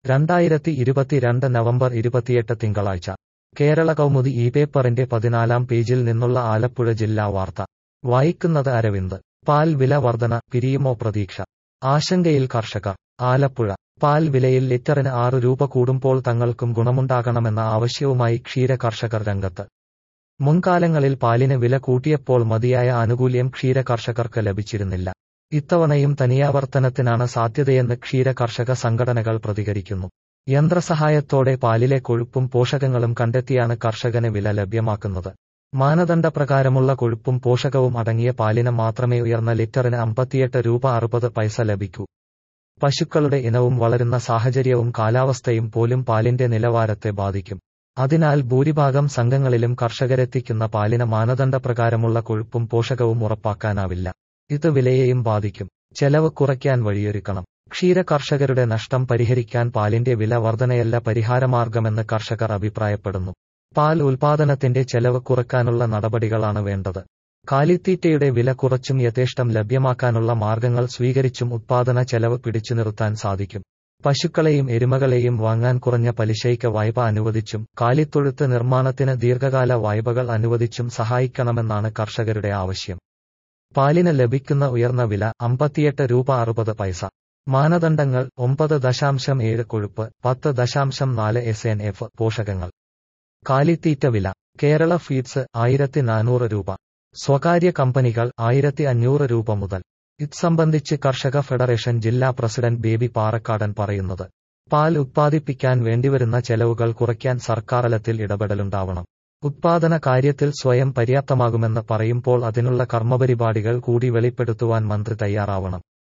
2022 November 28 തിങ്കളാഴ്ച കേരള കൗമുദി ഈ പേപ്പറിന്റെ 14-ാം പേജിൽ നിന്നുള്ള ആലപ്പുഴ ജില്ലാ വാർത്ത വായിക്കുന്നത് അരവിന്ദ്. പാൽ വില വർധന പിരിയുമോ പ്രതീക്ഷ? ആശങ്കയിൽ കർഷകർ. ആലപ്പുഴ. പാൽ വിലയിൽ ലിറ്ററിന് 6 രൂപ കൂടുമ്പോൾ തങ്ങൾക്കും ഗുണമുണ്ടാകണമെന്ന ആവശ്യവുമായി ക്ഷീര കർഷകർ രംഗത്ത്. മുൻകാലങ്ങളിൽ പാലിന് വില കൂട്ടിയപ്പോൾ മതിയായ ആനുകൂല്യം ക്ഷീര കർഷകർക്ക് ലഭിച്ചിരുന്നില്ല. ഇത്തവണയും തനിയാവർത്തനത്തിനാണ് സാധ്യതയെന്ന് ക്ഷീര കർഷക സംഘടനകൾ പ്രതികരിക്കുന്നു. യന്ത്രസഹായത്തോടെ പാലിലെ കൊഴുപ്പും പോഷകങ്ങളും കണ്ടെത്തിയാണ് കർഷകന് വില ലഭ്യമാക്കുന്നത്. മാനദണ്ഡപ്രകാരമുള്ള കൊഴുപ്പും പോഷകവും അടങ്ങിയ പാലിന് മാത്രമേ ഉയർന്ന ലിറ്ററിന് 58 രൂപ 60 പൈസ ലഭിക്കൂ. പശുക്കളുടെ ഇനവും വളരുന്ന സാഹചര്യവും കാലാവസ്ഥയും പോലും പാലിന്റെ നിലവാരത്തെ ബാധിക്കും. അതിനാൽ ഭൂരിഭാഗം സംഘങ്ങളിലും കർഷകരെത്തിക്കുന്ന പാലിന് മാനദണ്ഡപ്രകാരമുള്ള കൊഴുപ്പും പോഷകവും ഉറപ്പാക്കാനാവില്ല. ഇത് വിലയെയും ബാധിക്കും. ചെലവ് കുറയ്ക്കാൻ വഴിയൊരുക്കണം. ക്ഷീര കർഷകരുടെ നഷ്ടം പരിഹരിക്കാൻ പാലിന്റെ വില വർധനയല്ല പരിഹാരമാർഗമെന്ന് കർഷകർ അഭിപ്രായപ്പെടുന്നു. പാൽ ഉൽപാദനത്തിന്റെ ചെലവ് കുറയ്ക്കാനുള്ള നടപടികളാണ് വേണ്ടത്. കാലിത്തീറ്റയുടെ വില കുറച്ചും യഥേഷ്ടം ലഭ്യമാക്കാനുള്ള മാർഗങ്ങൾ സ്വീകരിച്ചും ഉത്പാദന ചെലവ് പിടിച്ചുനിർത്താൻ സാധിക്കും. പശുക്കളെയും എരുമകളെയും വാങ്ങാൻ കുറഞ്ഞ പലിശയ്ക്ക് വായ്പ അനുവദിച്ചും കാലിത്തൊഴുത്ത് നിർമ്മാണത്തിന് ദീർഘകാല വായ്പകൾ അനുവദിച്ചും സഹായിക്കണമെന്നാണ് കർഷകരുടെ ആവശ്യം. പാലിന് ലഭിക്കുന്ന ഉയർന്ന വില 58 രൂപ 60 പൈസ. മാനദണ്ഡങ്ങൾ 9.7 കൊഴുപ്പ്, 10.4 SNF പോഷകങ്ങൾ. കാലിത്തീറ്റ വില. കേരള ഫീഡ്സ് 1400 രൂപ. സ്വകാര്യ കമ്പനികൾ 1500 രൂപ മുതൽ. ഇത് സംബന്ധിച്ച് കർഷക ഫെഡറേഷൻ ജില്ലാ പ്രസിഡന്റ് ബേബി പാറക്കാടൻ പറയുന്നത്. പാൽ ഉത്പാദിപ്പിക്കാൻ വേണ്ടിവരുന്ന ചെലവുകൾ കുറയ്ക്കാൻ സർക്കാർതലത്തിൽ ഇടപെടലുണ്ടാവണം. ഉത്പാദന കാര്യത്തിൽ സ്വയം പര്യാപ്തമാകുമെന്ന് പറയുമ്പോൾ അതിനുള്ള കർമ്മപരിപാടികൾ കൂടി വെളിപ്പെടുത്തുവാൻ മന്ത്രി തയ്യാറാവണം.